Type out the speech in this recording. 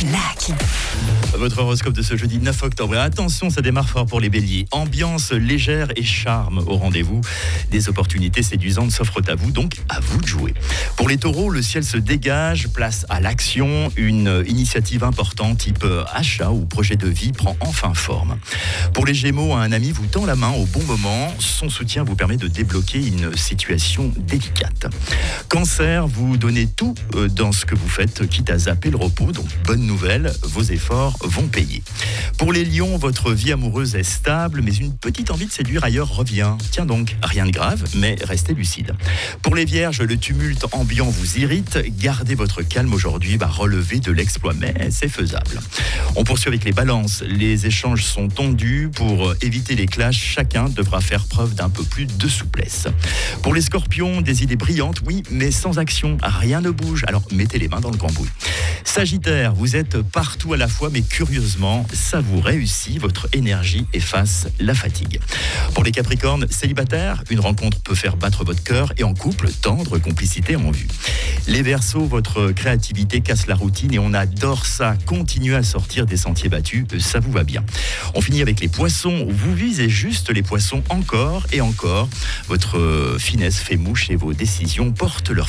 Lucky. Votre horoscope de ce jeudi 9 octobre. Et attention, ça démarre fort pour les béliers. Ambiance légère et charme au rendez-vous. Des opportunités séduisantes s'offrent à vous, donc à vous de jouer. Pour les taureaux, le ciel se dégage, place à l'action. Une initiative importante type achat ou projet de vie prend enfin forme. Pour les gémeaux, un ami vous tend la main au bon moment. Son soutien vous permet de débloquer une situation délicate. Cancer, vous donnez tout dans ce que vous faites, quitte à zapper le repos. Donc bonne nouvelle, vos efforts vont payer. Pour les lions, votre vie amoureuse est stable, mais une petite envie de séduire ailleurs revient. Tiens donc, rien de grave, mais restez lucide. Pour les vierges, le tumulte ambiant vous irrite. Gardez votre calme aujourd'hui, relever de l'exploit, mais c'est faisable. On poursuit avec les balances. Les échanges sont tendus. Pour éviter les clashs, chacun devra faire preuve d'un peu plus de souplesse. Pour les scorpions, des idées brillantes, oui, mais sans action, rien ne bouge. Alors mettez les mains dans le cambouis. Sagittaire, vous êtes partout à la fois, mais curieusement, ça vous réussit, votre énergie efface la fatigue. Pour les Capricornes, célibataires, une rencontre peut faire battre votre cœur, et en couple, tendre complicité en vue. Les Verseaux, votre créativité casse la routine et on adore ça. Continuez à sortir des sentiers battus, ça vous va bien. On finit avec les Poissons, vous visez juste les Poissons encore et encore. Votre finesse fait mouche et vos décisions portent leur